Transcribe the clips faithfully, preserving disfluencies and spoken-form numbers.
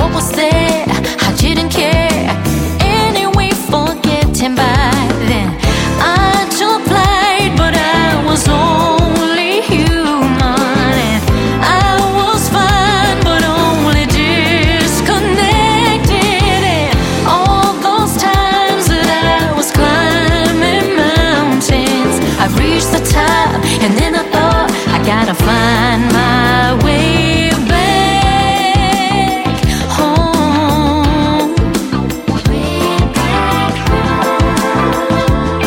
was there, I didn't care. Anyway, forgetting by then, I took flight, but I was only human. And I was fine, but only disconnected. And all those times that I was climbing mountains, I reached the top, and then I thought, I gotta find my way back home. Way back home.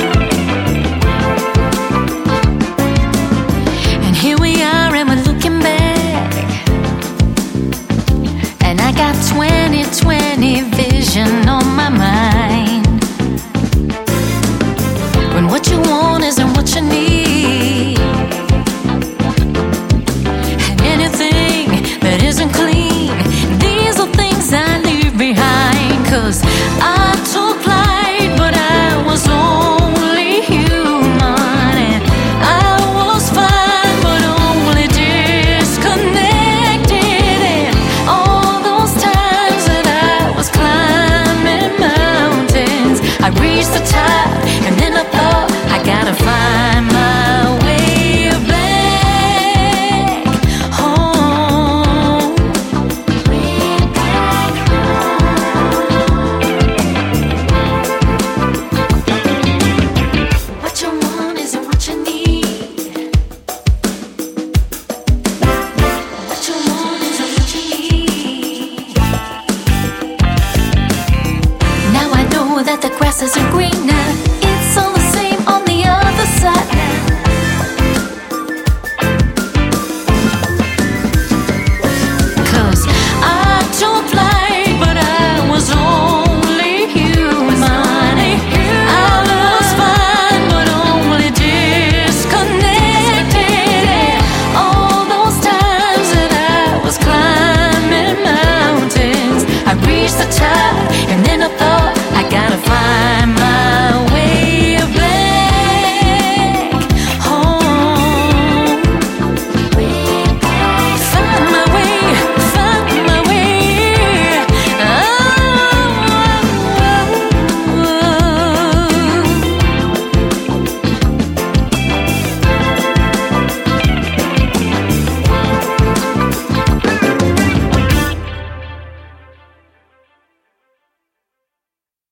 And here we are, and we're looking back, and I got twenty twenty vision on my mind. When what you want isn't what you need, and anything that isn't clean, these are things I leave behind. Cause I took flight, but I was only human. And I was fine, but only disconnected. And all those times that I was climbing mountains, I reached the top, and then I thought, I gotta find my way back home. Way back home. What you want isn't what you need. What you want isn't what you need. Now I know that the grass isn't green